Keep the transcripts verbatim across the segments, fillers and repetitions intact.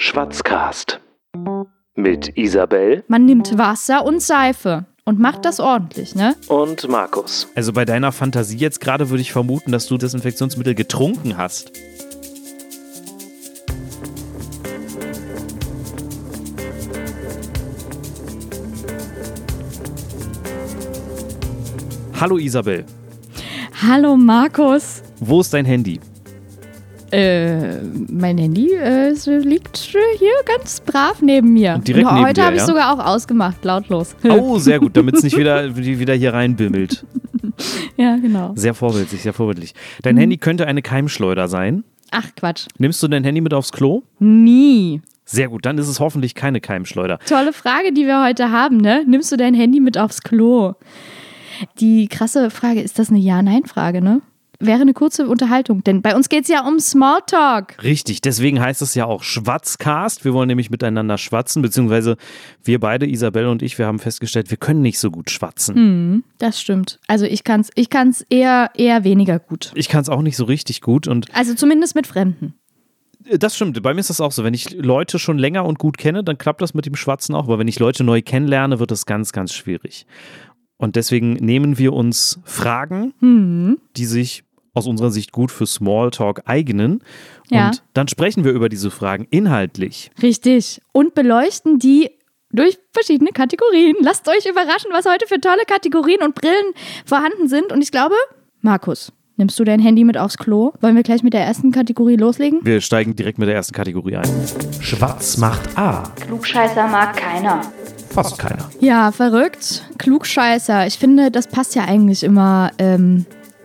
Schwatzcast mit Isabel. Man nimmt Wasser und Seife und macht das ordentlich, ne? Und Markus. Also bei deiner Fantasie jetzt gerade würde ich vermuten, dass du Desinfektionsmittel getrunken hast. Hallo Isabel. Hallo Markus. Wo ist dein Handy? Äh, mein Handy äh, liegt hier ganz brav neben mir. Und direkt und neben heute dir, habe ich ja? sogar auch ausgemacht, lautlos. Oh, sehr gut, damit es nicht wieder, wieder hier reinbimmelt. Ja, genau. Sehr vorbildlich, sehr vorbildlich. Dein Hm. Handy könnte eine Keimschleuder sein. Ach, Quatsch. Nimmst du dein Handy mit aufs Klo? Nie. Sehr gut, dann ist es hoffentlich keine Keimschleuder. Tolle Frage, die wir heute haben, ne? Nimmst du dein Handy mit aufs Klo? Die krasse Frage, ist das eine Ja-Nein-Frage, ne? Wäre eine kurze Unterhaltung, denn bei uns geht es ja um Smalltalk. Richtig, deswegen heißt es ja auch Schwatzcast. Wir wollen nämlich miteinander schwatzen, beziehungsweise wir beide, Isabel und ich, wir haben festgestellt, wir können nicht so gut schwatzen. Hm, das stimmt. Also ich kann es ich kann's eher, eher weniger gut. Ich kann es auch nicht so richtig gut und Also zumindest mit Fremden. das stimmt, bei mir ist das auch so. Wenn ich Leute schon länger und gut kenne, dann klappt das mit dem Schwatzen auch, aber wenn ich Leute neu kennenlerne, wird das ganz, ganz schwierig. Und deswegen nehmen wir uns Fragen, Hm. die sich aus unserer Sicht gut für Smalltalk eignen. Ja. Und dann sprechen wir über diese Fragen inhaltlich. Richtig. Und beleuchten die durch verschiedene Kategorien. Lasst euch überraschen, was heute für tolle Kategorien und Brillen vorhanden sind. Und ich glaube, Markus, nimmst du dein Handy mit aufs Klo? Wollen wir gleich mit der ersten Kategorie loslegen? Wir steigen direkt mit der ersten Kategorie ein. Schwatz macht A. Klugscheißer mag keiner. Fast keiner. Ja, verrückt. Klugscheißer. Ich finde, das passt ja eigentlich immer ähm,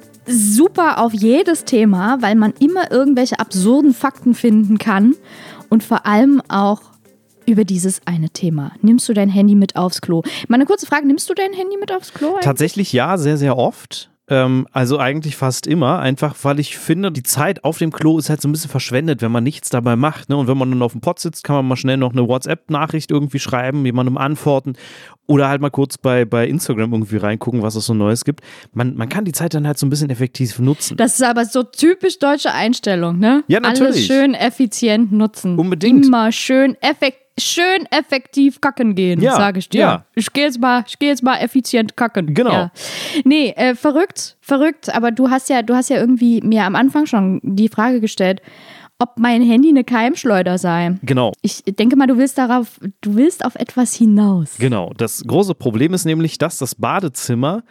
super auf jedes Thema, weil man immer irgendwelche absurden Fakten finden kann. Und vor allem auch über dieses eine Thema. Nimmst du dein Handy mit aufs Klo? Mal eine kurze Frage, nimmst du dein Handy mit aufs Klo? eigentlich? Tatsächlich ja, sehr, sehr oft. Ähm, also eigentlich fast immer, einfach weil ich finde, die Zeit auf dem Klo ist halt so ein bisschen verschwendet, wenn man nichts dabei macht. Ne? Und wenn man dann auf dem Pott sitzt, kann man mal schnell noch eine WhatsApp-Nachricht irgendwie schreiben, jemandem antworten oder halt mal kurz bei, bei Instagram irgendwie reingucken, was es so Neues gibt. Man, man kann die Zeit dann halt so ein bisschen effektiv nutzen. Das ist aber so typisch deutsche Einstellung, ne? Ja, natürlich. Alles schön effizient nutzen. Unbedingt. Immer schön effektiv. Schön effektiv kacken gehen, Ja, sage ich dir. ja. Ich gehe jetzt mal, ich gehe jetzt mal effizient kacken. Genau. Ja. Nee, äh, verrückt, verrückt. Aber du hast ja, du hast ja irgendwie mir am Anfang schon die Frage gestellt, ob mein Handy eine Keimschleuder sei. Genau. Ich denke mal, du willst darauf, du willst auf etwas hinaus. Genau, das große Problem ist nämlich, dass das Badezimmer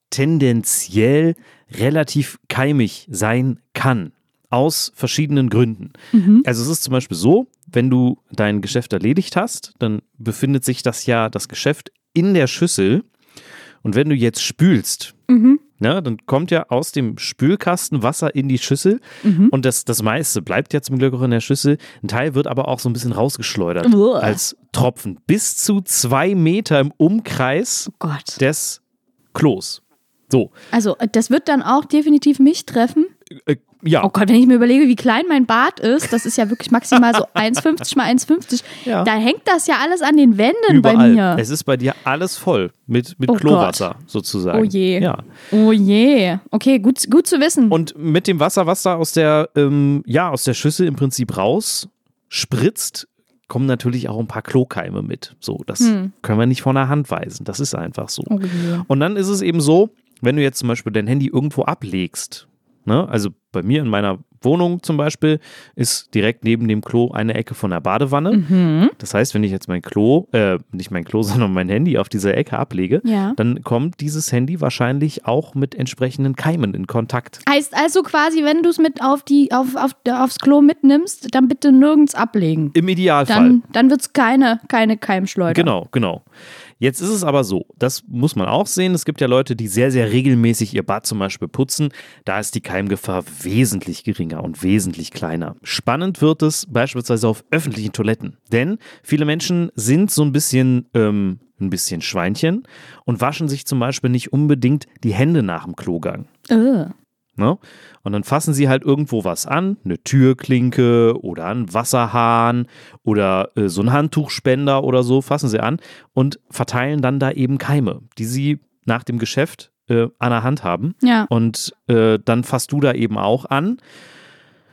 tendenziell relativ keimig sein kann. Aus verschiedenen Gründen. Mhm. Also es ist zum Beispiel so, wenn du dein Geschäft erledigt hast, dann befindet sich das ja, das Geschäft in der Schüssel. Und wenn du jetzt spülst, Mhm. ne, dann kommt ja aus dem Spülkasten Wasser in die Schüssel. Mhm. Und das, das meiste bleibt ja zum Glück auch in der Schüssel. Ein Teil wird aber auch so ein bisschen rausgeschleudert Uah. als Tropfen. Bis zu zwei Meter im Umkreis Oh Gott. des Klos. So, Also, das wird dann auch definitiv mich treffen. äh, ja. Oh Gott, wenn ich mir überlege, wie klein mein Bad ist, das ist ja wirklich maximal so eins fünfzig mal eins fünfzig. Ja. Da hängt das ja alles an den Wänden Überall. bei mir. Es ist bei dir alles voll mit, mit Oh Klowasser sozusagen. Oh je. Ja. Oh je. Okay, gut, gut zu wissen. Und mit dem Wasser, was da aus der, ähm, ja, aus der Schüssel im Prinzip raus spritzt, kommen natürlich auch ein paar Klokeime mit. So, das Hm. können wir nicht von der Hand weisen. Das ist einfach so. Oh je. Und dann ist es eben so, wenn du jetzt zum Beispiel dein Handy irgendwo ablegst, ne, also bei mir in meiner Wohnung zum Beispiel ist direkt neben dem Klo eine Ecke von der Badewanne. Mhm. Das heißt, wenn ich jetzt mein Klo, äh, nicht mein Klo, sondern mein Handy auf dieser Ecke ablege, Ja. dann kommt dieses Handy wahrscheinlich auch mit entsprechenden Keimen in Kontakt. Heißt also quasi, wenn du es mit auf die, auf, auf, aufs Klo mitnimmst, dann bitte nirgends ablegen. Im Idealfall. Dann, dann wird es keine, keine Keimschleuder. Genau, genau. Jetzt ist es aber so, das muss man auch sehen, es gibt ja Leute, die sehr, sehr regelmäßig ihr Bad zum Beispiel putzen. Da ist die Keimgefahr wesentlich geringer und wesentlich kleiner. Spannend wird es beispielsweise auf öffentlichen Toiletten, denn viele Menschen sind so ein bisschen, ähm, ein bisschen Schweinchen und waschen sich zum Beispiel nicht unbedingt die Hände nach dem Klogang. Äh. Ne? Und dann fassen sie halt irgendwo was an, eine Türklinke oder einen Wasserhahn oder äh, so einen Handtuchspender oder so, fassen sie an und verteilen dann da eben Keime, die sie nach dem Geschäft äh, an der Hand haben. Ja. Und äh, dann fasst du da eben auch an.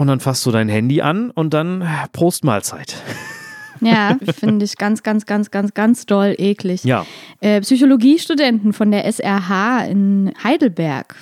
und dann fasst du dein Handy an und dann Prost Mahlzeit. Ja, finde ich ganz, ganz, ganz, ganz, ganz doll eklig. Ja. Äh, Psychologiestudenten von der S R H in Heidelberg,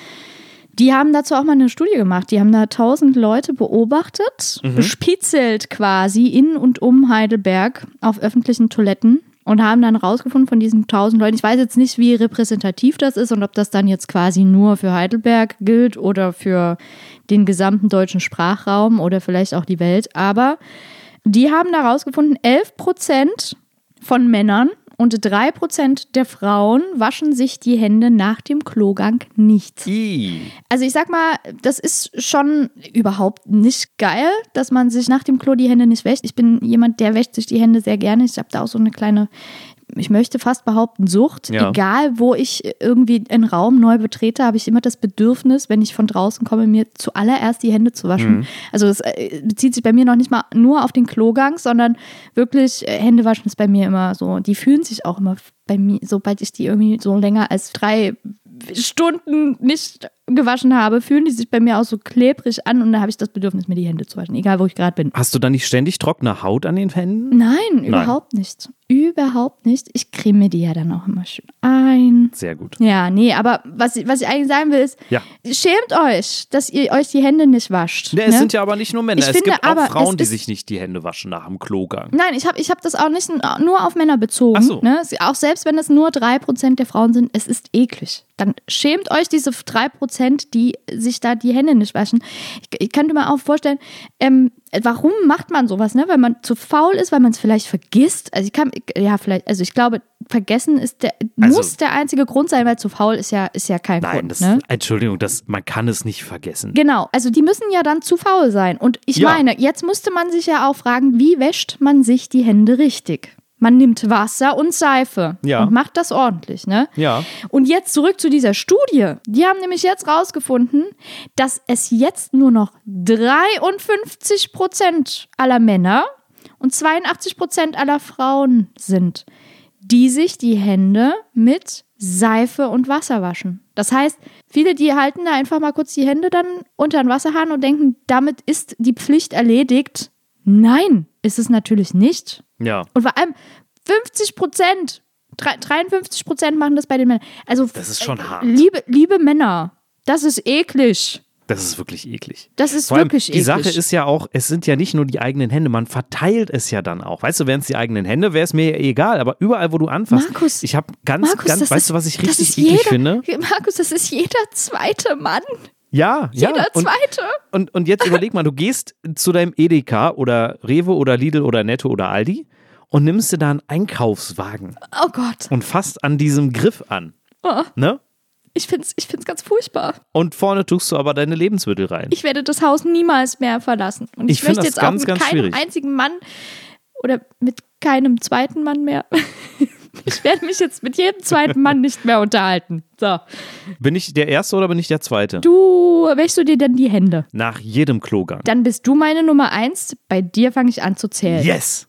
die haben dazu auch mal eine Studie gemacht. Die haben da tausend Leute beobachtet, mhm. bespitzelt quasi in und um Heidelberg auf öffentlichen Toiletten und haben dann rausgefunden von diesen tausend Leuten, ich weiß jetzt nicht, wie repräsentativ das ist und ob das dann jetzt quasi nur für Heidelberg gilt oder für den gesamten deutschen Sprachraum oder vielleicht auch die Welt, aber die haben da rausgefunden, elf Prozent von Männern und drei Prozent der Frauen waschen sich die Hände nach dem Klogang nicht. I. Also ich sag mal, das ist schon überhaupt nicht geil, dass man sich nach dem Klo die Hände nicht wäscht. Ich bin jemand, der wäscht sich die Hände sehr gerne. Ich habe da auch so eine kleine, ich möchte fast behaupten, Sucht. Ja. Egal, wo ich irgendwie einen Raum neu betrete, habe ich immer das Bedürfnis, wenn ich von draußen komme, mir zuallererst die Hände zu waschen. Mhm. Also es bezieht sich bei mir noch nicht mal nur auf den Klogang, sondern wirklich Hände waschen ist bei mir immer so. Die fühlen sich auch immer bei mir, sobald ich die irgendwie so länger als drei Stunden nicht gewaschen habe, fühlen die sich bei mir auch so klebrig an und da habe ich das Bedürfnis, mir die Hände zu waschen, egal wo ich gerade bin. Hast du da nicht ständig trockene Haut an den Händen? Nein, Nein, überhaupt nicht. Überhaupt nicht. Ich creme die ja dann auch immer schön ein. Sehr gut. Ja, nee, aber was, was ich eigentlich sagen will ist, ja. schämt euch, dass ihr euch die Hände nicht wascht. Ja, es ne? sind ja aber nicht nur Männer, ich es finde, gibt auch aber Frauen, die ist, sich nicht die Hände waschen nach dem Klogang. Nein, ich habe ich hab das auch nicht nur auf Männer bezogen. Ach so. Ne? Auch selbst wenn es nur drei Prozent der Frauen sind, es ist eklig. Dann schämt euch diese drei Prozent, die sich da die Hände nicht waschen. Ich, ich könnte mir auch vorstellen, ähm, warum macht man sowas, ne? Weil man zu faul ist, weil man es vielleicht vergisst. Also ich kann, ja vielleicht, also ich glaube, vergessen ist der, also, muss der einzige Grund sein, weil zu faul ist ja, ist ja kein nein, Grund. das, Ne? Entschuldigung, das, man kann es nicht vergessen. Genau, also die müssen ja dann zu faul sein. Und ich ja. meine, jetzt müsste man sich ja auch fragen, wie wäscht man sich die Hände richtig? Man nimmt Wasser und Seife ja. und macht das ordentlich, ne? Ja. Und jetzt zurück zu dieser Studie. Die haben nämlich jetzt rausgefunden, dass es jetzt nur noch dreiundfünfzig Prozent aller Männer und zweiundachtzig Prozent aller Frauen sind, die sich die Hände mit Seife und Wasser waschen. Das heißt, viele, die halten da einfach mal kurz die Hände dann unter den Wasserhahn und denken, damit ist die Pflicht erledigt. Nein, ist es natürlich nicht. Ja. Und vor allem fünfzig Prozent, dreiundfünfzig Prozent machen das bei den Männern. Also, das ist schon hart. Liebe, liebe Männer, das ist eklig. Das ist wirklich eklig. Das ist Vor allem, wirklich die eklig. Sache ist ja auch, es sind ja nicht nur die eigenen Hände, man verteilt es ja dann auch. Weißt du, wären es die eigenen Hände, wäre es mir egal, aber überall, wo du anfasst. Markus, ich habe ganz, Markus, ganz, weißt ist, du, was ich richtig jeder, eklig finde? Markus, das ist jeder zweite Mann. Ja, Jeder ja. Und, zweite. Und, und jetzt überleg mal, du gehst zu deinem Edeka oder Rewe oder Lidl oder Netto oder Aldi und nimmst dir da einen Einkaufswagen. Oh Gott. Und fasst an diesem Griff an. Oh. Ne? Ich find's, ich find's ganz furchtbar. Und vorne tust du aber deine Lebensmittel rein. Ich werde das Haus niemals mehr verlassen. Und ich, ich möchte das jetzt ganz, auch mit ganz keinem schwierig. einzigen Mann oder mit keinem zweiten Mann mehr. Ich werde mich jetzt mit jedem zweiten Mann nicht mehr unterhalten. So. Bin ich der Erste oder bin ich der Zweite? Du, wäschst du dir denn die Hände? Nach jedem Klogang. Dann bist du meine Nummer eins. Bei dir fange ich an zu zählen. Yes!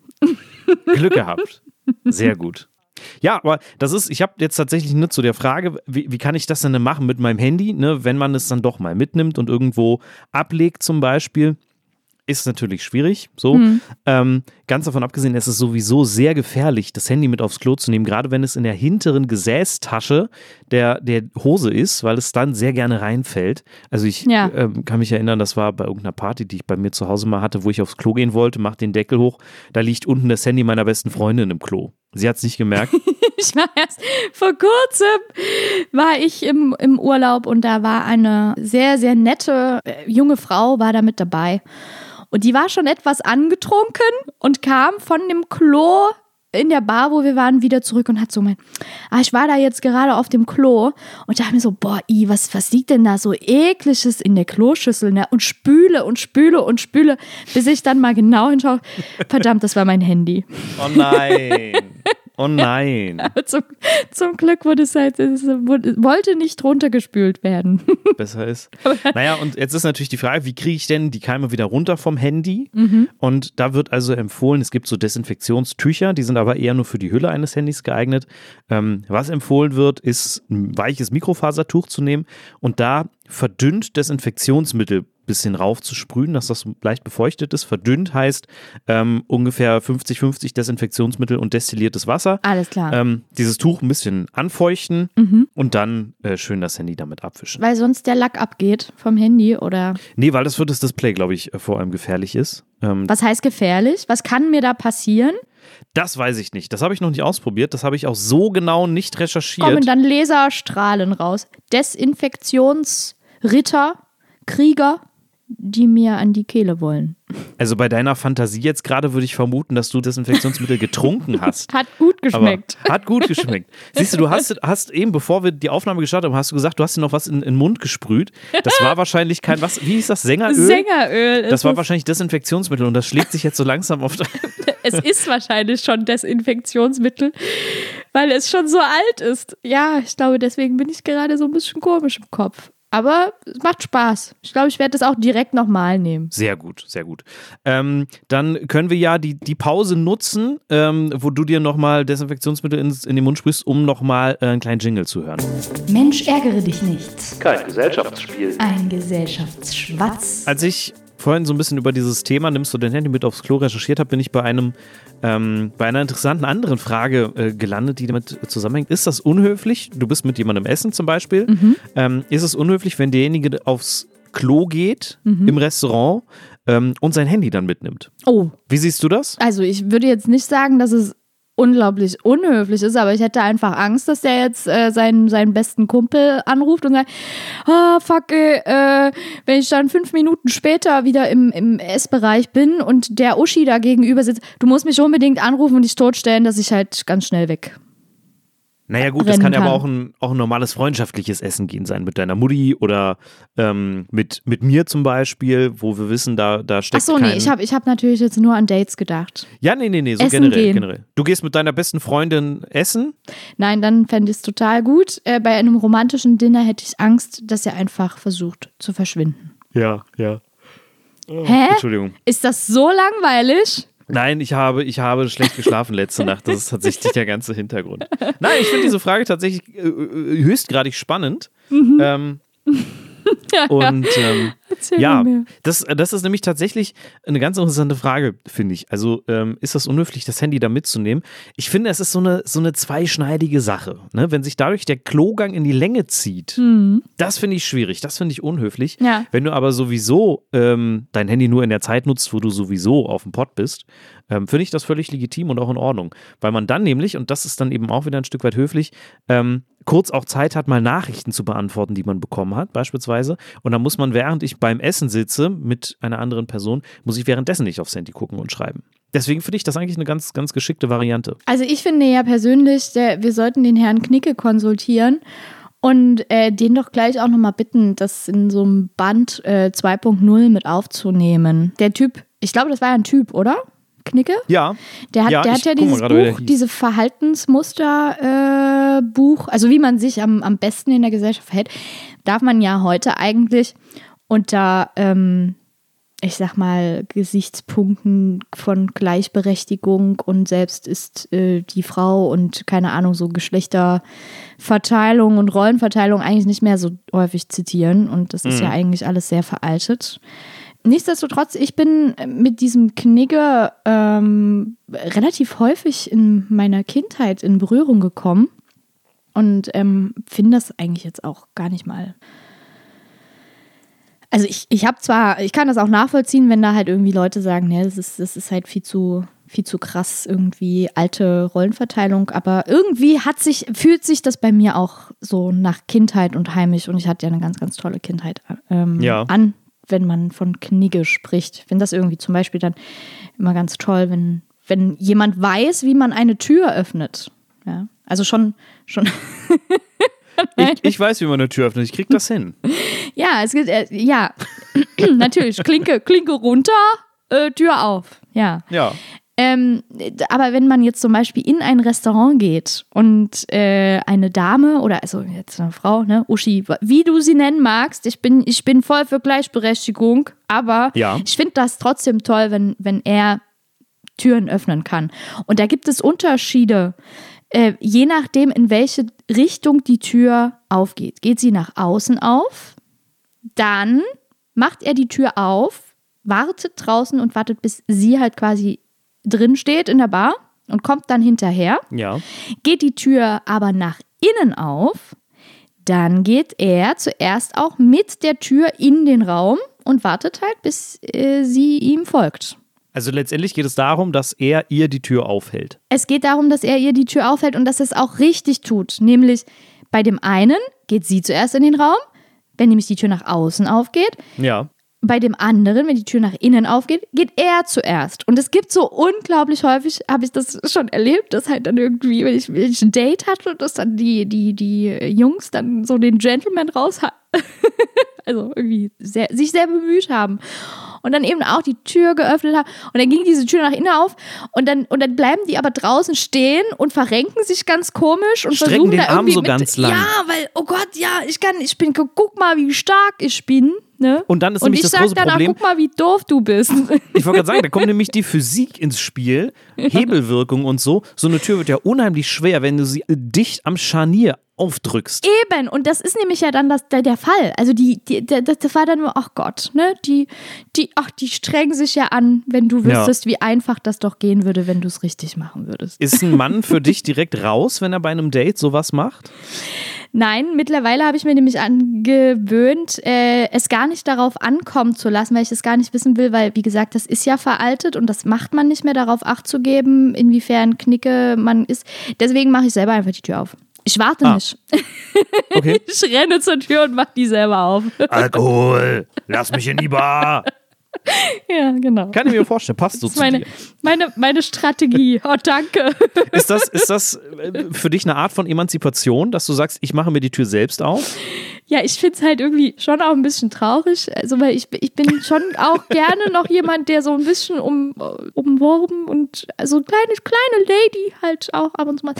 Glück gehabt. Sehr gut. Ja, aber das ist, ich habe jetzt tatsächlich nur zu der Frage, wie, wie kann ich das denn machen mit meinem Handy, ne, wenn man es dann doch mal mitnimmt und irgendwo ablegt zum Beispiel. Ist natürlich schwierig, so. Mhm. Ähm, ganz davon abgesehen, es ist sowieso sehr gefährlich, das Handy mit aufs Klo zu nehmen, gerade wenn es in der hinteren Gesäßtasche der, der Hose ist, weil es dann sehr gerne reinfällt. Also ich ja. ähm, kann mich erinnern, das war bei irgendeiner Party, die ich bei mir zu Hause mal hatte, wo ich aufs Klo gehen wollte, mach den Deckel hoch, da liegt unten das Handy meiner besten Freundin im Klo. Sie hat es nicht gemerkt. Ich war erst vor kurzem, war ich im, im Urlaub und da war eine sehr, sehr nette äh, junge Frau, war da mit dabei. Und die war schon etwas angetrunken und kam von dem Klo in der Bar, wo wir waren, wieder zurück und hat so mein, ah, ich war da jetzt gerade auf dem Klo und dachte mir so, boah, i, was, was liegt denn da so Ekliges in der Kloschüssel, ne? Und spüle und spüle und spüle, bis ich dann mal genau hinschaue. Verdammt, das war mein Handy. Oh nein. Oh nein. Aber zum, zum Glück wurde es halt, es wurde, wollte nicht runtergespült werden. Besser ist. Naja, und jetzt ist natürlich die Frage, wie kriege ich denn die Keime wieder runter vom Handy? Mhm. Und da wird also empfohlen, es gibt so Desinfektionstücher, die sind aber eher nur für die Hülle eines Handys geeignet. Ähm, was empfohlen wird, ist ein weiches Mikrofasertuch zu nehmen und da verdünnt Desinfektionsmittel bisschen raufzusprühen, dass das leicht befeuchtet ist. Verdünnt heißt ähm, ungefähr fünfzig fünfzig Desinfektionsmittel und destilliertes Wasser. Alles klar. Ähm, dieses Tuch ein bisschen anfeuchten Mhm. und dann äh, schön das Handy damit abwischen. Weil sonst der Lack abgeht vom Handy oder Nee, weil das für das Display, glaube ich, vor allem gefährlich ist. Ähm, was heißt gefährlich? Was kann mir da passieren? das weiß ich nicht. Das habe ich noch nicht ausprobiert. Das habe ich auch so genau nicht recherchiert. Kommen dann Laserstrahlen raus. Desinfektionsritter, Krieger, die mir an die Kehle wollen. Also bei deiner Fantasie jetzt gerade würde ich vermuten, dass du Desinfektionsmittel getrunken hast. Hat gut geschmeckt. Aber hat gut geschmeckt. Siehst du, du hast, hast eben, bevor wir die Aufnahme gestartet haben, hast du gesagt, du hast dir noch was in, in den Mund gesprüht. Das war wahrscheinlich kein, was, wie hieß das, Sängeröl? Sängeröl. Das ist war es. wahrscheinlich Desinfektionsmittel und das schlägt sich jetzt so langsam auf. Es ist wahrscheinlich schon Desinfektionsmittel, weil es schon so alt ist. Ja, ich glaube, deswegen bin ich gerade so ein bisschen komisch im Kopf. Aber es macht Spaß. Ich glaube, ich werde das auch direkt nochmal nehmen. Sehr gut, sehr gut. Ähm, dann können wir ja die, die Pause nutzen, ähm, wo du dir nochmal Desinfektionsmittel ins, in den Mund sprühst, um nochmal äh, einen kleinen Jingle zu hören. Mensch, ärgere dich nicht. Kein Gesellschaftsspiel. Ein Gesellschaftsschwatz. Als ich vorhin so ein bisschen über dieses Thema, nimmst du dein Handy mit aufs Klo, recherchiert habe, bin ich bei einem ähm, bei einer interessanten anderen Frage äh, gelandet, die damit zusammenhängt. Ist das unhöflich? Du bist mit jemandem essen zum Beispiel. Mhm. Ähm, ist es unhöflich, wenn derjenige aufs Klo geht Mhm. im Restaurant ähm, und sein Handy dann mitnimmt? Oh, Wie siehst du das? also ich würde jetzt nicht sagen, dass es unglaublich unhöflich ist, aber ich hätte einfach Angst, dass der jetzt äh, seinen, seinen besten Kumpel anruft und sagt, ah, fuck, ey, äh, wenn ich dann fünf Minuten später wieder im, im Essbereich bin und der Uschi da gegenüber sitzt, du musst mich unbedingt anrufen und dich totstellen, dass ich halt ganz schnell weg. Naja gut, das rennen kann ja aber kann. auch ein, auch ein normales freundschaftliches Essen gehen sein mit deiner Mutti oder ähm, mit, mit mir zum Beispiel, wo wir wissen, da, da Ach steckt so, kein... nee, ich habe ich hab natürlich jetzt nur an Dates gedacht. Ja, nee, nee, nee, so Essen generell, gehen. generell. Du gehst mit deiner besten Freundin essen. Nein, dann fände ich es total gut. Äh, bei einem romantischen Dinner hätte ich Angst, dass er einfach versucht zu verschwinden. Ja, ja. Hä? Entschuldigung. Ist das so langweilig? Nein, ich habe, ich habe schlecht geschlafen letzte Nacht. Das ist tatsächlich der ganze Hintergrund. Nein, ich finde diese Frage tatsächlich äh, äh, höchstgradig spannend. Mhm. Ähm, Ja, und ähm, Erzähl ja, mir mehr. das, das ist nämlich tatsächlich eine ganz interessante Frage, finde ich. Also ähm, ist das unhöflich, das Handy da mitzunehmen? Ich finde, es ist so eine, so eine zweischneidige Sache. Ne? Wenn sich dadurch der Klogang in die Länge zieht, Mhm. das finde ich schwierig, das finde ich unhöflich. Ja. Wenn du aber sowieso ähm, dein Handy nur in der Zeit nutzt, wo du sowieso auf dem Pott bist, ähm, finde ich das völlig legitim und auch in Ordnung. Weil man dann nämlich, und das ist dann eben auch wieder ein Stück weit höflich, ähm, kurz auch Zeit hat, mal Nachrichten zu beantworten, die man bekommen hat, beispielsweise. Und dann muss man, während ich beim Essen sitze mit einer anderen Person, muss ich währenddessen nicht aufs Handy gucken und schreiben. Deswegen finde ich das eigentlich eine ganz, ganz geschickte Variante. Also ich finde ja persönlich, der, wir sollten den Herrn Knicke konsultieren und äh, den doch gleich auch nochmal bitten, das in so einem Band äh, zwei Punkt null mit aufzunehmen. Der Typ, ich glaube, das war ja ein Typ, oder? Knicke? Ja. Der hat Ja, der ich hat ja guck mal dieses gerade, wie der Buch, hieß. diese Verhaltensmuster äh, Buch, also wie man sich am, am besten in der Gesellschaft verhält, darf man ja heute eigentlich unter, ähm, ich sag mal, Gesichtspunkten von Gleichberechtigung und selbst ist äh, die Frau und keine Ahnung, so Geschlechterverteilung und Rollenverteilung eigentlich nicht mehr so häufig zitieren und das ist Mhm. ja eigentlich alles sehr veraltet. Nichtsdestotrotz, ich bin mit diesem Knigge ähm, relativ häufig in meiner Kindheit in Berührung gekommen und ähm, finde das eigentlich jetzt auch gar nicht mal. Also ich, ich habe zwar, ich kann das auch nachvollziehen, wenn da halt irgendwie Leute sagen, ne, das ist, das ist halt viel zu, viel zu krass, irgendwie alte Rollenverteilung, aber irgendwie hat sich, fühlt sich das bei mir auch so nach Kindheit und heimisch und ich hatte ja eine ganz, ganz tolle Kindheit ähm, Ja. an, wenn man von Knigge spricht. Ich finde das irgendwie zum Beispiel dann immer ganz toll, wenn, wenn jemand weiß, wie man eine Tür öffnet. Ja, also schon, schon. Ich, ich weiß, wie man eine Tür öffnet. Ich krieg das hin. Ja, es gibt, äh, ja, natürlich, Klinke, Klinke runter, äh, Tür auf, ja. Ja. Ähm, aber wenn man jetzt zum Beispiel in ein Restaurant geht und äh, eine Dame oder also jetzt eine Frau, ne, Uschi, wie du sie nennen magst, ich bin, ich bin voll für Gleichberechtigung, aber Ja. ich finde das trotzdem toll, wenn, wenn er Türen öffnen kann. Und da gibt es Unterschiede, äh, je nachdem, in welche Richtung die Tür aufgeht. Geht sie nach außen auf, dann macht er die Tür auf, wartet draußen und wartet, bis sie halt quasi drin steht in der Bar und kommt dann hinterher. Ja. Geht die Tür aber nach innen auf, dann geht er zuerst auch mit der Tür in den Raum und wartet halt, bis äh, sie ihm folgt. Also letztendlich geht es darum, dass er ihr die Tür aufhält. Es geht darum, dass er ihr die Tür aufhält und dass er es auch richtig tut. Nämlich bei dem einen geht sie zuerst in den Raum, wenn nämlich die Tür nach außen aufgeht. Ja. Bei dem anderen, wenn die Tür nach innen aufgeht, geht er zuerst. Und es gibt so unglaublich häufig, habe ich das schon erlebt, dass halt dann irgendwie, wenn ich, wenn ich ein Date hatte, dass dann die, die, die Jungs dann so den Gentleman raus also irgendwie sehr, sich sehr bemüht haben. Und dann eben auch die Tür geöffnet haben. Und dann ging diese Tür nach innen auf. Und dann, und dann bleiben die aber draußen stehen und verrenken sich ganz komisch und Strecken versuchen den da Arm irgendwie so mit, ganz lang. Ja, weil, oh Gott, ja, ich kann, ich bin, guck mal, wie stark ich bin. Ne? Und dann ist und nämlich ich das große sag dann, Problem. Ah, guck mal, wie doof du bist. Ich wollte gerade sagen, da kommt nämlich die Physik ins Spiel, Hebelwirkung und so. So eine Tür wird ja unheimlich schwer, wenn du sie dicht am Scharnier aufdrückst. Eben, und das ist nämlich ja dann das, der, der Fall. Also die, die, der, das war dann nur, ach Gott, ne, die, die, ach, die strengen sich ja an, wenn du wüsstest, ja. wie einfach das doch gehen würde, wenn du es richtig machen würdest. Ist ein Mann für dich direkt raus, wenn er bei einem Date sowas macht? Nein, mittlerweile habe ich mir nämlich angewöhnt, äh, es gar nicht darauf ankommen zu lassen, weil ich es gar nicht wissen will, weil, wie gesagt, das ist ja veraltet und das macht man nicht mehr, darauf Acht zu geben, inwiefern Knicke man ist. Deswegen mache ich selber einfach die Tür auf. Ich warte ah. nicht. Okay. Ich renne zur Tür und mache die selber auf. Alkohol, lass mich in die Bar. Ja, genau. Kann ich mir vorstellen, passt so das ist zu meine, dir. Meine, meine Strategie. Oh, danke. Ist das, ist das für dich eine Art von Emanzipation, dass du sagst, ich mache mir die Tür selbst auf? Ja, ich finde es halt irgendwie schon auch ein bisschen traurig. Also, weil ich, ich bin schon auch gerne noch jemand, der so ein bisschen um, umworben und also kleine, kleine Lady halt auch ab und zu mal.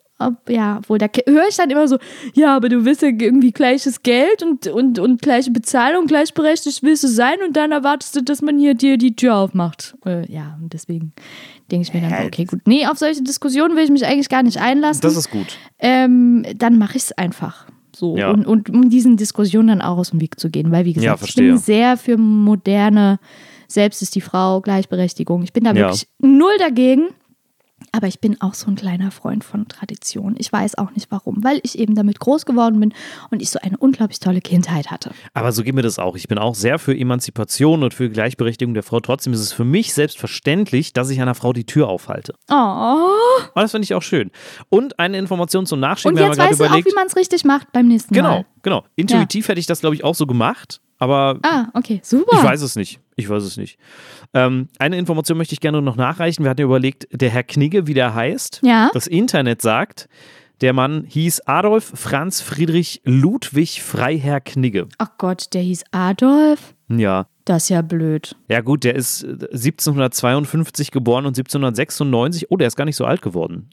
Ja, wohl, da höre ich dann immer so, ja, aber du willst ja irgendwie gleiches Geld und, und, und gleiche Bezahlung, gleichberechtigt willst du sein und dann erwartest du, dass man hier dir die Tür aufmacht. Äh, ja, und deswegen denke ich mir dann, okay, gut. Nee, auf solche Diskussionen will ich mich eigentlich gar nicht einlassen. Das ist gut. Ähm, dann mache ich es einfach. So. Ja. Und, und um diesen Diskussionen dann auch aus dem Weg zu gehen, weil, wie gesagt, Ja, ich verstehe. bin sehr für moderne, selbst ist die Frau, Gleichberechtigung. Ich bin da Ja. wirklich null dagegen. Aber ich bin auch so ein kleiner Freund von Tradition. Ich weiß auch nicht warum, weil ich eben damit groß geworden bin und ich so eine unglaublich tolle Kindheit hatte. Aber so geht mir das auch. Ich bin auch sehr für Emanzipation und für Gleichberechtigung der Frau. Trotzdem ist es für mich selbstverständlich, dass ich einer Frau die Tür aufhalte. Oh. Und das finde ich auch schön. Und eine Information zum Nachschieben. Und Wir jetzt haben ja weißt du gerade auch, überlegt, wie man es richtig macht beim nächsten genau, Mal. genau. Intuitiv hätte ich das, glaube ich, auch so gemacht. Aber Ah, okay, super. ich weiß es nicht. Ich weiß es nicht. Ähm, eine Information möchte ich gerne noch nachreichen. Wir hatten ja überlegt, der Herr Knigge, wie der heißt. Ja. Das Internet sagt, der Mann hieß Adolf Franz Friedrich Ludwig Freiherr Knigge. Ach Gott, der hieß Adolf. Ja. Das ist ja blöd. Ja gut, der ist siebzehnhundertzweiundfünfzig geboren und siebzehnhundertsechsundneunzig, oh, der ist gar nicht so alt geworden.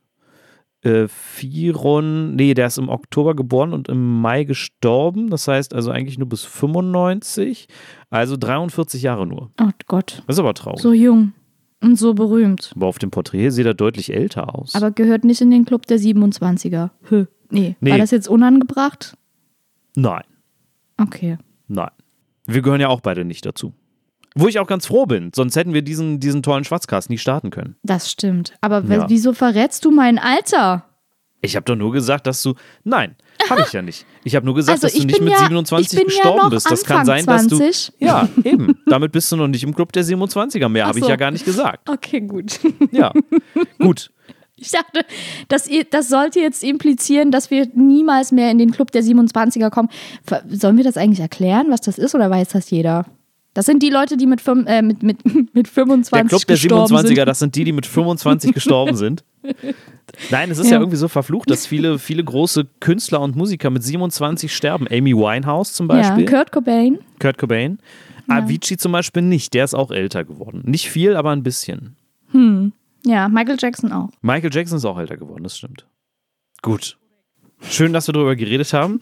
Äh, Viron, nee, der ist im Oktober geboren und im Mai gestorben. Das heißt also eigentlich nur bis fünfundneunzig, also dreiundvierzig Jahre nur. Oh Gott, Das ist aber traurig. so jung und so berühmt. Aber auf dem Porträt sieht er deutlich älter aus. Aber gehört nicht in den Club der siebenundzwanziger. Hö. Nee. Nee. War das jetzt unangebracht? Nein, Okay. nein. Wir gehören ja auch beide nicht dazu. Wo ich auch ganz froh bin, sonst hätten wir diesen, diesen tollen Schwarzcast nie starten können. Das stimmt. Aber Ja. wieso verrätst du mein Alter? Ich habe doch nur gesagt, dass du. Nein, habe ich ja nicht. Ich habe nur gesagt, Also dass du ich nicht bin mit ja- siebenundzwanzig ich bin ja gestorben noch bist. Das Anfang kann sein, dass du. zwanzig. Ja, eben. Damit bist du noch nicht im Club der siebenundzwanziger mehr, Ach habe ich so. ja gar nicht gesagt. Okay, gut. Ja, gut. Ich dachte, das, das sollte jetzt implizieren, dass wir niemals mehr in den Club der siebenundzwanziger kommen. Ver- Sollen wir das eigentlich erklären, was das ist, oder weiß das jeder? Das sind die Leute, die mit, fünf, äh, mit, mit, mit fünfundzwanzig Der Club der gestorben siebenundzwanziger, sind. das sind die, die mit fünfundzwanzig gestorben sind. Nein, es ist ja. Ja. irgendwie so verflucht, dass viele, viele große Künstler und Musiker mit siebenundzwanzig sterben. Amy Winehouse zum Beispiel. Ja, Kurt Cobain. Kurt Cobain. Avicii zum Beispiel nicht, der ist auch älter geworden. Nicht viel, aber ein bisschen. Ja, Michael Jackson auch. Michael Jackson ist auch älter geworden, das stimmt. Gut. Schön, dass wir darüber geredet haben.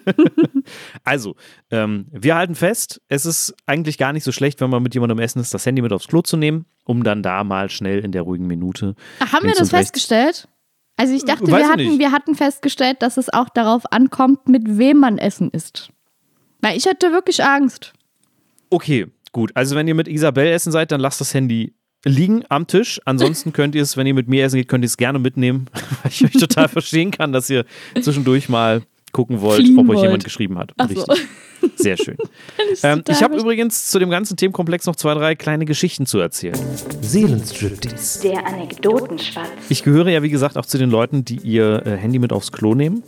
Also, ähm, wir halten fest, es ist eigentlich gar nicht so schlecht, wenn man mit jemandem essen ist, das Handy mit aufs Klo zu nehmen, um dann da mal schnell in der ruhigen Minute. Ach, haben wir links das und rechts- festgestellt? Also ich dachte, Weiß wir ich hatten, nicht. wir hatten festgestellt, dass es auch darauf ankommt, mit wem man essen isst. Weil ich hatte wirklich Angst. Okay, gut. Also wenn ihr mit Isabel essen seid, dann lasst das Handy liegen am Tisch. Ansonsten könnt ihr es, wenn ihr mit mir essen geht, könnt ihr es gerne mitnehmen, weil ich euch total verstehen kann, dass ihr zwischendurch mal gucken wollt, Fliehen ob euch wollt. jemand geschrieben hat. Ach so. Richtig. Sehr schön. Ich, Ähm, ich habe total- übrigens zu dem ganzen Themenkomplex noch zwei, drei kleine Geschichten zu erzählen. Seelenstriptease. Der Anekdotenschwatz. Ich gehöre ja, wie gesagt, auch zu den Leuten, die ihr äh, Handy mit aufs Klo nehmen.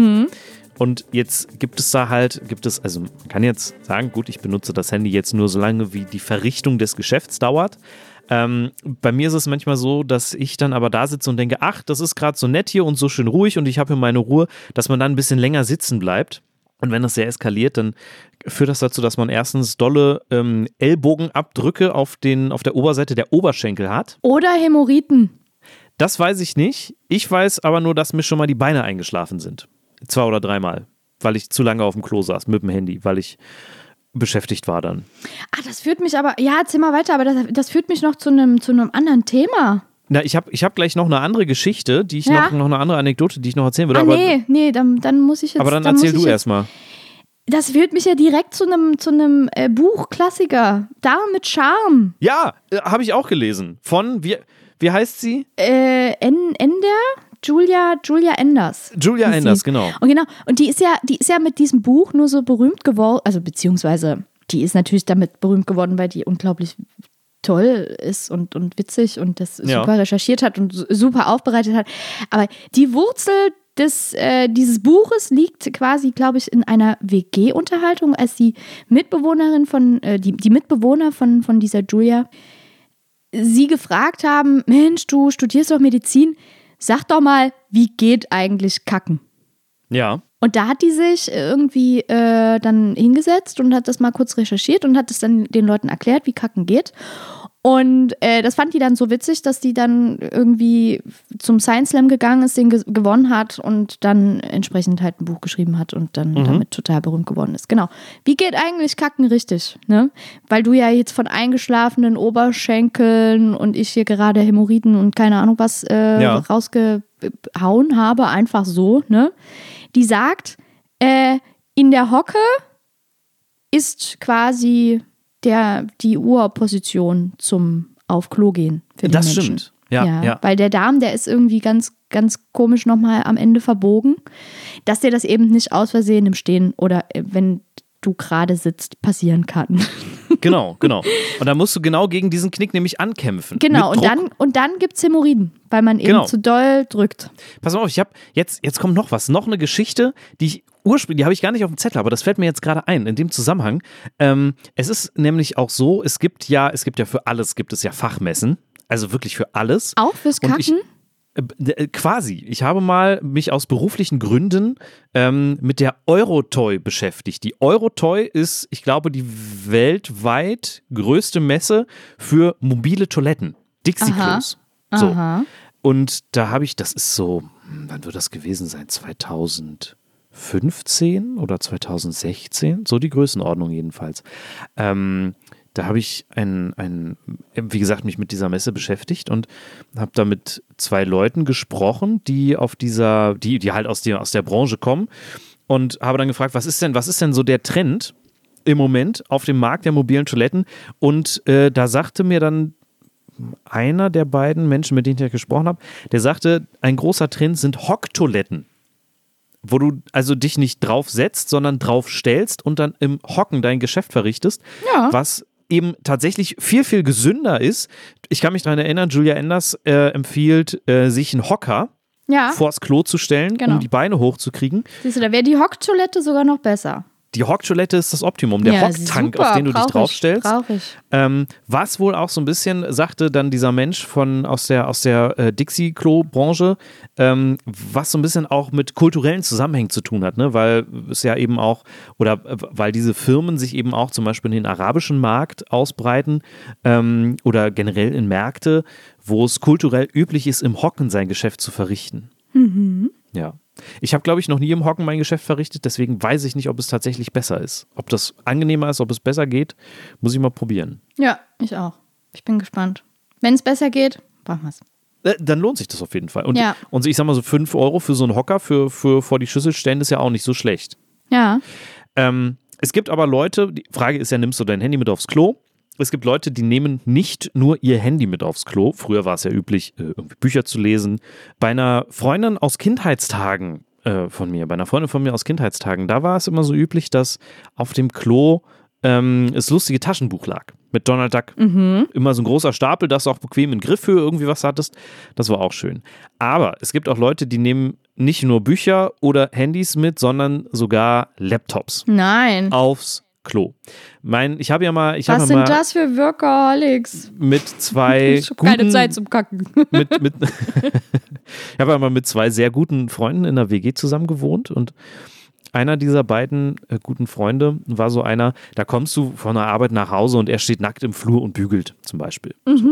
Und jetzt gibt es da halt, gibt es, also man kann jetzt sagen, gut, ich benutze das Handy jetzt nur so lange, wie die Verrichtung des Geschäfts dauert. Ähm, bei mir ist es manchmal so, dass ich dann aber da sitze und denke, ach, das ist gerade so nett hier und so schön ruhig und ich habe hier meine Ruhe, dass man dann ein bisschen länger sitzen bleibt. Und wenn das sehr eskaliert, dann führt das dazu, dass man erstens dolle ähm, Ellbogenabdrücke auf, den, auf der Oberseite der Oberschenkel hat. Oder Hämorrhoiden. Das weiß ich nicht. Ich weiß aber nur, dass mir schon mal die Beine eingeschlafen sind. Zwei oder dreimal, weil ich zu lange auf dem Klo saß mit dem Handy, weil ich beschäftigt war dann. Ah, das führt mich aber, ja, erzähl mal weiter, aber das, das führt mich noch zu einem zu einem anderen Thema. Na, ich habe ich hab gleich noch eine andere Geschichte, die ich Ja? noch, noch eine andere Anekdote, die ich noch erzählen würde. Ah, aber, nee, nee, dann, dann muss ich jetzt. aber dann muss erzähl ich du jetzt, erstmal. Das führt mich ja direkt zu einem zu einem äh, Buchklassiker. Dame mit Charme. Ja, äh, habe ich auch gelesen. Von, wie, wie heißt sie? Äh, En- Ender? Julia, Julia Enders. Julia hieß sie. Enders, genau. Und genau, und die ist ja, die ist ja mit diesem Buch nur so berühmt geworden, also beziehungsweise die ist natürlich damit berühmt geworden, weil die unglaublich toll ist und, und witzig und das Ja. super recherchiert hat und su- super aufbereitet hat. Aber die Wurzel des, äh, dieses Buches liegt quasi, glaube ich, in einer W G-Unterhaltung, als die Mitbewohnerin von, äh, die, die Mitbewohner von, von dieser Julia sie gefragt haben, Mensch, du studierst doch Medizin, sag doch mal, wie geht eigentlich Kacken? Ja. Und da hat die sich irgendwie äh, dann hingesetzt und hat das mal kurz recherchiert und hat es dann den Leuten erklärt, wie Kacken geht. Und äh, das fand die dann so witzig, dass die dann irgendwie zum Science Slam gegangen ist, den ge- gewonnen hat und dann entsprechend halt ein Buch geschrieben hat und dann Mhm. damit total berühmt geworden ist. Genau. Wie geht eigentlich Kacken richtig? Ne? Weil du ja jetzt von eingeschlafenen Oberschenkeln und ich hier gerade Hämorrhoiden und keine Ahnung was äh, Ja. rausgehauen habe, einfach so, ne? Die sagt, äh, in der Hocke ist quasi der, die Urposition zum auf Klo gehen für den Das Menschen. stimmt. Ja, ja. Weil der Darm, der ist irgendwie ganz, ganz komisch nochmal am Ende verbogen, dass dir das eben nicht aus Versehen im Stehen oder äh, wenn du gerade sitzt, passieren kann. Genau, genau. Und da musst du genau gegen diesen Knick nämlich ankämpfen. Genau, Mit und Druck. dann, und dann gibt es Hämorrhoiden, weil man eben Genau. zu doll drückt. Pass mal auf, ich habe jetzt, jetzt kommt noch was, noch eine Geschichte, die ich ursprünglich, die habe ich gar nicht auf dem Zettel, aber das fällt mir jetzt gerade ein, in dem Zusammenhang. Ähm, es ist nämlich auch so, es gibt ja, es gibt ja für alles, gibt es ja Fachmessen, also wirklich für alles. Auch fürs Und ich- Kacken? Äh, äh, Quasi. Ich habe mal mich aus beruflichen Gründen ähm, mit der Eurotoy beschäftigt. Die Eurotoy ist, ich glaube, die weltweit größte Messe für mobile Toiletten. Dixie-Klos. So. Aha. Und da habe ich, das ist so, hm, wann wird das gewesen sein? zweitausendfünfzehn oder zweitausendsechzehn? So die Größenordnung jedenfalls. Ähm, da habe ich ein, ein, wie gesagt, mich mit dieser Messe beschäftigt und habe da mit zwei Leuten gesprochen, die auf dieser, die, die halt aus der, aus der Branche kommen und habe dann gefragt, was ist denn, was ist denn so der Trend im Moment auf dem Markt der mobilen Toiletten? Und äh, da sagte mir dann einer der beiden Menschen, mit denen ich gesprochen habe, der sagte, ein großer Trend sind Hocktoiletten, wo du also dich nicht drauf setzt, sondern drauf stellst und dann im Hocken dein Geschäft verrichtest, Ja. was eben tatsächlich viel, viel gesünder ist. Ich kann mich daran erinnern, Julia Enders äh, empfiehlt, äh, sich einen Hocker Ja, vors Klo zu stellen, Genau. um die Beine hochzukriegen. siehst du, da wäre die Hocktoilette sogar noch besser. Die Hocktoilette ist das Optimum, der ja, Hocktank, super, auf den du dich brauch ich, draufstellst. Brauch ich. Ähm, was wohl auch so ein bisschen, sagte dann dieser Mensch von, aus der, aus der äh, Dixie-Klo-Branche, ähm, was so ein bisschen auch mit kulturellen Zusammenhängen zu tun hat, ne? Weil es ja eben auch, oder äh, weil diese Firmen sich eben auch zum Beispiel in den arabischen Markt ausbreiten ähm, oder generell in Märkte, wo es kulturell üblich ist, im Hocken sein Geschäft zu verrichten. Mhm. Ja. Ich habe, glaube ich, noch nie im Hocken mein Geschäft verrichtet, deswegen weiß ich nicht, ob es tatsächlich besser ist. Ob das angenehmer ist, ob es besser geht, muss ich mal probieren. Ja, ich auch. Ich bin gespannt. Wenn es besser geht, machen wir es. Äh, Dann lohnt sich das auf jeden Fall. Und, Ja. und ich sag mal so, fünf Euro für so einen Hocker für, für vor die Schüssel stellen ist ja auch nicht so schlecht. Ja. Ähm, Es gibt aber Leute, die Frage ist ja, nimmst du dein Handy mit aufs Klo? Es gibt Leute, die nehmen nicht nur ihr Handy mit aufs Klo. Früher war es ja üblich, irgendwie Bücher zu lesen. Bei einer Freundin aus Kindheitstagen äh, von mir, bei einer Freundin von mir aus Kindheitstagen, da war es immer so üblich, dass auf dem Klo ähm, das lustige Taschenbuch lag. Mit Donald Duck. Mhm. Immer so ein großer Stapel, dass du auch bequem in Griffhöhe irgendwie was hattest. Das war auch schön. Aber es gibt auch Leute, die nehmen nicht nur Bücher oder Handys mit, sondern sogar Laptops. Nein. Aufs Klo. Mein, ich habe ja mal, ich Was habe sind mal das für Workaholics? mit zwei Ich habe guten, keine Zeit zum Kacken. mit, mit ich habe ja mal mit zwei sehr guten Freunden in der W G zusammen gewohnt und einer dieser beiden äh, guten Freunde war so einer, da kommst du von der Arbeit nach Hause und er steht nackt im Flur und bügelt zum Beispiel. Mhm.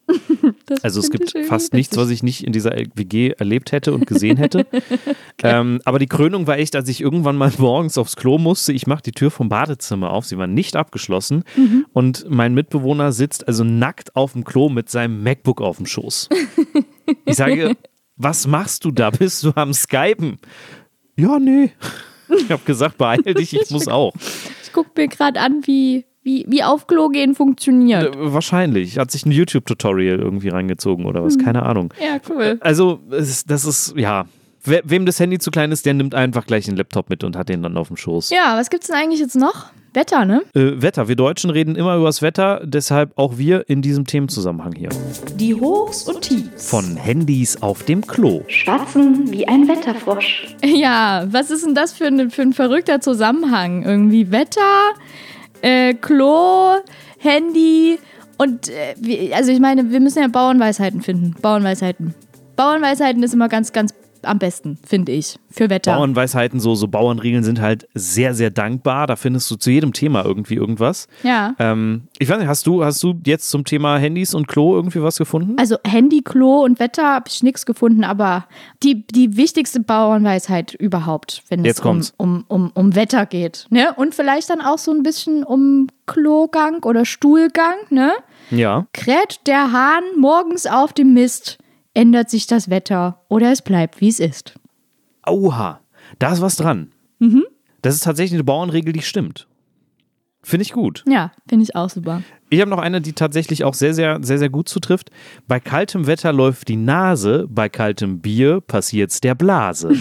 Also es gibt fast nichts, was ich nicht in dieser W G erlebt hätte und gesehen hätte. Okay. Ähm, aber die Krönung war echt, als ich irgendwann mal morgens aufs Klo musste. Ich mache die Tür vom Badezimmer auf, sie war nicht abgeschlossen mhm. und mein Mitbewohner sitzt also nackt auf dem Klo mit seinem MacBook auf dem Schoß. Ich sage, was machst du da? Bist du am Skypen? Ja, nee. Ich habe gesagt, beeil dich, ich muss auch. Ich gucke mir gerade an, wie Wie, wie auf Klo gehen funktioniert. Äh, wahrscheinlich. Hat sich ein YouTube-Tutorial irgendwie reingezogen oder was, keine Ahnung. Ja, cool. Also, es, das ist, ja, we, wem das Handy zu klein ist, der nimmt einfach gleich den Laptop mit und hat den dann auf dem Schoß. Ja, was gibt's denn eigentlich jetzt noch? Wetter, ne? Äh, Wetter. Wir Deutschen reden immer über das Wetter, deshalb auch wir in diesem Themenzusammenhang hier. Die Hochs und Tiefs. Von Handys auf dem Klo. Schwatzen wie ein Wetterfrosch. Ja, was ist denn das für ein, für ein verrückter Zusammenhang? Irgendwie Wetter, Äh, Klo, Handy und äh, wie, also ich meine, wir müssen ja Bauernweisheiten finden. Bauernweisheiten. Bauernweisheiten ist immer ganz, ganz am besten, finde ich, für Wetter. Bauernweisheiten, so, so Bauernregeln sind halt sehr, sehr dankbar. Da findest du zu jedem Thema irgendwie irgendwas. Ja. Ähm, ich weiß nicht, hast du, hast du jetzt zum Thema Handys und Klo irgendwie was gefunden? Also Handy, Klo und Wetter habe ich nichts gefunden, aber die, die wichtigste Bauernweisheit überhaupt, wenn jetzt es um, um, um, um Wetter geht. Ne? Und vielleicht dann auch so ein bisschen um Klogang oder Stuhlgang. Ne? Ja. Kräht der Hahn morgens auf dem Mist, ändert sich das Wetter oder es bleibt, wie es ist. Oha, da ist was dran. Mhm. Das ist tatsächlich eine Bauernregel, die stimmt. Finde ich gut. Ja, finde ich auch super. Ich habe noch eine, die tatsächlich auch sehr, sehr, sehr, sehr gut zutrifft. Bei kaltem Wetter läuft die Nase, bei kaltem Bier passiert's der Blase.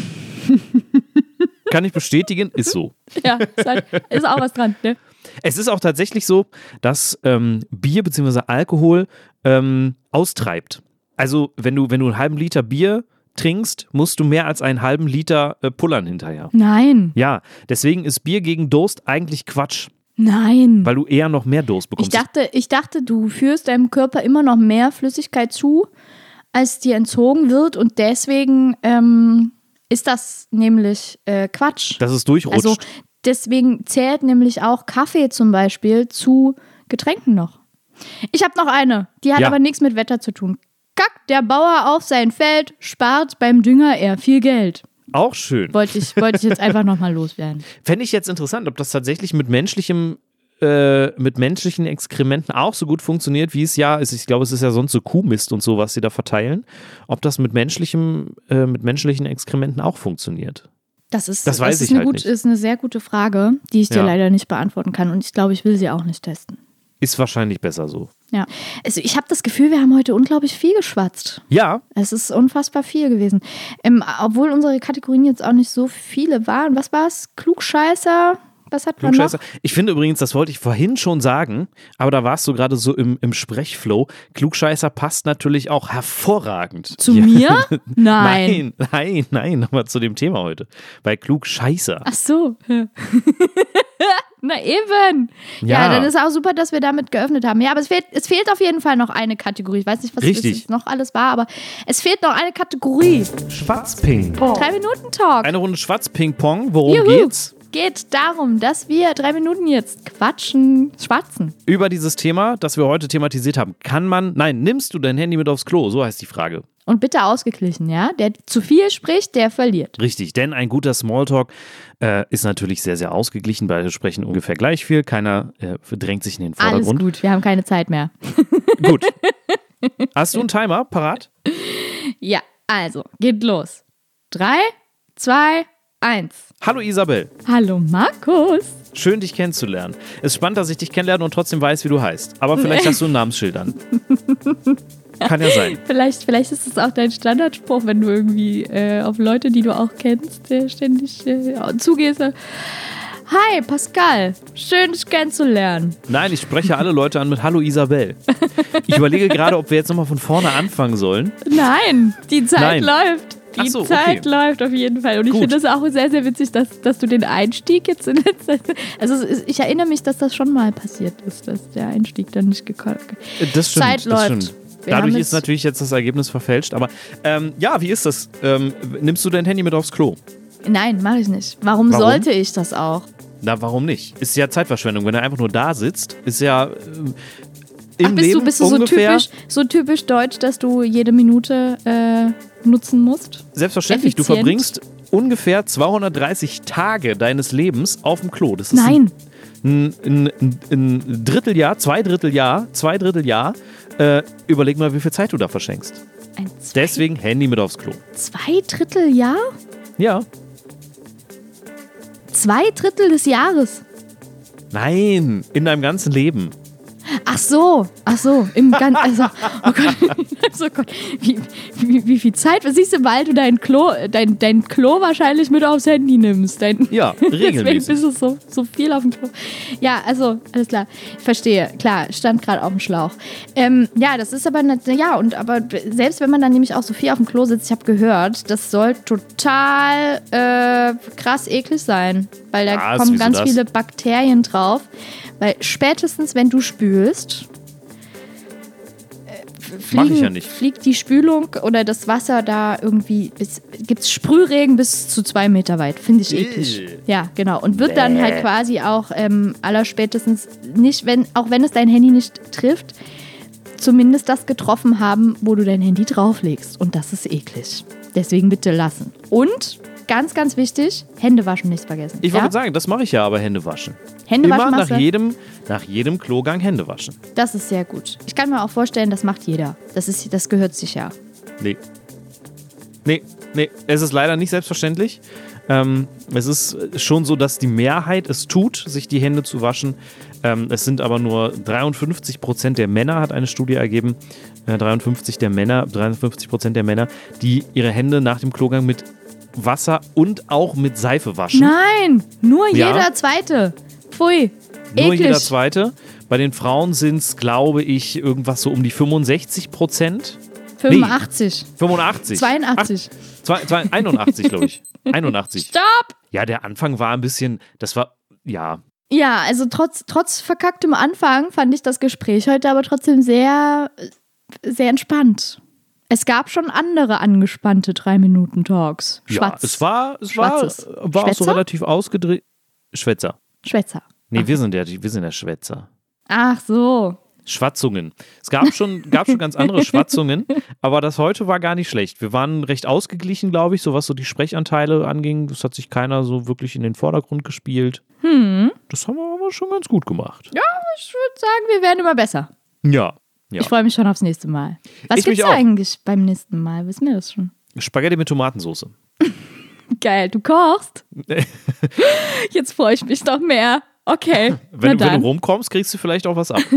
Kann ich bestätigen, ist so. Ja, ist, halt, ist auch was dran, ne? Es ist auch tatsächlich so, dass ähm, Bier bzw. Alkohol ähm, austreibt. Also wenn du, wenn du einen halben Liter Bier trinkst, musst du mehr als einen halben Liter äh, pullern hinterher. Nein. Ja, deswegen ist Bier gegen Durst eigentlich Quatsch. Nein. Weil du eher noch mehr Durst bekommst. Ich dachte, ich dachte, du führst deinem Körper immer noch mehr Flüssigkeit zu, als dir entzogen wird und deswegen ähm, ist das nämlich äh, Quatsch. Dass es durchrutscht. Also deswegen zählt nämlich auch Kaffee zum Beispiel zu Getränken noch. Ich habe noch eine, die hat Ja. aber nichts mit Wetter zu tun. Kackt der Bauer auf sein Feld, spart beim Dünger eher viel Geld. Auch schön. Wollte ich, wollte ich jetzt einfach nochmal loswerden. Fände ich jetzt interessant, ob das tatsächlich mit menschlichem, äh, mit menschlichen Exkrementen auch so gut funktioniert, wie es ja ist. Ich glaube, es ist ja sonst so Kuhmist und so, was sie da verteilen. Ob das mit menschlichem, äh, mit menschlichen Exkrementen auch funktioniert. Das ist, Das weiß ist ich eine halt gut, nicht. ist eine sehr gute Frage, die ich dir Ja. leider nicht beantworten kann. Und ich glaube, ich will sie auch nicht testen. Ist wahrscheinlich besser so. Ja. Also ich habe das Gefühl, wir haben heute unglaublich viel geschwatzt. Ja, Es ist unfassbar viel gewesen. Ähm, obwohl unsere Kategorien jetzt auch nicht so viele waren. Was war es? Klugscheißer? Was hat man noch? Klugscheißer. Ich finde übrigens, das wollte ich vorhin schon sagen, aber da warst du gerade so im, im Sprechflow. Klugscheißer passt natürlich auch hervorragend. Zu Ja. mir? Nein. Nein, nein, nein, nochmal zu dem Thema heute. Bei Klugscheißer. Ach so. Na eben. Ja. Ja. dann ist auch super, dass wir damit geöffnet haben. Ja, aber es fehlt, es fehlt auf jeden Fall noch eine Kategorie. Ich weiß nicht, was das Richtig. jetzt noch alles war, aber es fehlt noch eine Kategorie. Schwatzping. Drei Minuten Talk. Eine Runde Schwarz-Ping-Pong. Worum Juhu. geht's? Geht darum, dass wir drei Minuten jetzt quatschen, schwatzen. Über dieses Thema, das wir heute thematisiert haben. Kann man, nein, nimmst du dein Handy mit aufs Klo? So heißt die Frage. Und bitte ausgeglichen, ja? Der zu viel spricht, der verliert. Richtig, denn ein guter Smalltalk äh, ist natürlich sehr, sehr ausgeglichen. Beide sprechen ungefähr gleich viel. Keiner äh, drängt sich in den Alles Vordergrund. gut, wir haben keine Zeit mehr. Gut. Hast du einen Timer parat? Ja, also, geht los. Drei, zwei, eins. Hallo Isabel. Hallo Markus. Schön, dich kennenzulernen. Es ist spannend, dass ich dich kennenlerne und trotzdem weiß, wie du heißt. Aber vielleicht hast du ein Namensschild an. Kann ja sein. Vielleicht, vielleicht ist es auch dein Standardspruch, wenn du irgendwie äh, auf Leute, die du auch kennst, äh, ständig äh, zugehst. Äh, Hi, Pascal. Schön, dich kennenzulernen. Nein, ich spreche alle Leute an mit Hallo Isabel. Ich überlege gerade, ob wir jetzt nochmal von vorne anfangen sollen. Nein, die Zeit Nein. läuft. Die Ach so, Zeit okay. läuft auf jeden Fall. Und ich Gut. finde es auch sehr, sehr witzig, dass, dass du den Einstieg jetzt in letzter Zeit. Also es ist, ich erinnere mich, dass das schon mal passiert ist, dass der Einstieg dann nicht gekommen ist. Das stimmt. Zeit das läuft. stimmt. Wir Dadurch haben ist es- natürlich jetzt das Ergebnis verfälscht. Aber ähm, ja, wie ist das? Ähm, nimmst du dein Handy mit aufs Klo? Nein, mache ich nicht. Warum, Warum? sollte ich das auch? Na, warum nicht? Ist ja Zeitverschwendung. Wenn er einfach nur da sitzt, ist ja äh, im Ach, bist Leben du, bist du so ungefähr... typisch, so typisch deutsch, dass du jede Minute äh, nutzen musst? Selbstverständlich, du Effizient. verbringst ungefähr zweihundertdreißig Tage deines Lebens auf dem Klo. Das ist Nein. Ein, ein, ein, ein Dritteljahr, zwei Dritteljahr, zwei Dritteljahr. Äh, überleg mal, wie viel Zeit du da verschenkst. Ein zwei, Deswegen Handy mit aufs Klo. zwei Drittel Jahr? Ja. Zwei Drittel des Jahres. Nein, in deinem ganzen Leben. Ach so, ach so, im ganzen, also, oh Gott, also Gott, wie, wie, wie viel Zeit, siehst du, weil du dein Klo, dein, dein Klo wahrscheinlich mit aufs Handy nimmst. Dein, Ja, Deswegen regelmäßig. bist du so, so viel auf dem Klo. Ja, also, alles klar, ich verstehe, klar, stand gerade auf dem Schlauch. Ähm, ja, das ist aber, nicht, ja, und aber selbst wenn man dann nämlich auch so viel auf dem Klo sitzt, ich habe gehört, das soll total äh, krass eklig sein, weil da Was? kommen Wieso ganz das? viele Bakterien drauf. Weil spätestens, wenn du spülst, äh, Mach ich fliegen, ja nicht. fliegt die Spülung oder das Wasser da irgendwie, gibt es Sprühregen bis zu zwei Meter weit. Finde ich eklig. Äh. Ja, genau. Und wird dann halt quasi auch ähm, allerspätestens nicht, wenn, auch wenn es dein Handy nicht trifft, zumindest das getroffen haben, wo du dein Handy drauflegst. Und das ist eklig. Deswegen bitte lassen. Und, ganz, ganz wichtig, Hände waschen nicht vergessen. Ich ja? wollte sagen, das mache ich ja, aber Hände waschen. Hände Immer waschen nach machst du? jedem, nach jedem Klogang Hände waschen. Das ist sehr gut. Ich kann mir auch vorstellen, das macht jeder. Das, ist, das gehört sich ja. Nee. Nee, nee, es ist leider nicht selbstverständlich. Ähm, es ist schon so, dass die Mehrheit es tut, sich die Hände zu waschen. Ähm, es sind aber nur dreiundfünfzig Prozent der Männer, hat eine Studie ergeben, äh, dreiundfünfzig der Männer, dreiundfünfzig Prozent der Männer, die ihre Hände nach dem Klogang mit Wasser und auch mit Seife waschen. Nein, nur Ja. jeder Zweite. Pfui. Nur Eklig. jeder Zweite. Bei den Frauen sind es, glaube ich, irgendwas so um die fünfundsechzig Prozent. fünfundachtzig. fünfundachtzig. zweiundachtzig. Ach, zwei, zwei, einundachtzig, glaube ich. einundachtzig. Stopp! Ja, der Anfang war ein bisschen, das war, ja, Ja, also trotz, trotz verkacktem Anfang fand ich das Gespräch heute aber trotzdem sehr, sehr entspannt. Es gab schon andere angespannte drei-Minuten-Talks. ja Schwatz. es war, es war, Schwatzes. war auch so Schwätzer? relativ ausgedreht. Schwätzer. Schwätzer. Nee, wir sind ja, wir sind ja Schwätzer. Ach so. Schwatzungen. Es gab schon, gab schon ganz andere Schwatzungen, aber das heute war gar nicht schlecht. Wir waren recht ausgeglichen, glaube ich, so was so die Sprechanteile anging. Das hat sich keiner so wirklich in den Vordergrund gespielt. Hm. Das haben wir aber schon ganz gut gemacht. Ich würde sagen, wir werden immer besser. Ja. ja. Ich freue mich schon aufs nächste Mal. Was Ich gibt's mich da auch. eigentlich beim nächsten Mal? Wissen wir das schon? Spaghetti mit Tomatensauce. Geil, du kochst? Jetzt freue ich mich noch mehr. Okay, Wenn, na du, wenn dann. du rumkommst, kriegst du vielleicht auch was ab.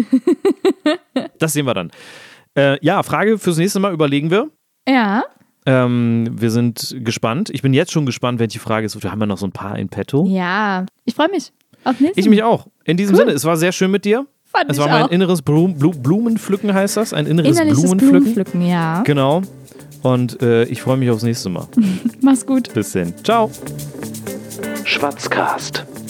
Das sehen wir dann. Äh, ja, Frage fürs nächste Mal überlegen wir. Ja, Ähm, wir sind gespannt. Ich bin jetzt schon gespannt, welche Frage es wird. Wir haben ja noch so ein paar in petto. ja. Ich freue mich auf nächstes Ich mich auch. In diesem Sinne, es war sehr schön mit dir. Fand Es ich war mein auch. inneres Blum, Blu, Blumenpflücken, heißt das. Ein inneres Innerliches Blumenpflücken. Blumenpflücken, ja. Genau. Und äh, ich freue mich aufs nächste Mal. Mach's gut. Bis dann. Ciao. Schwatzcast.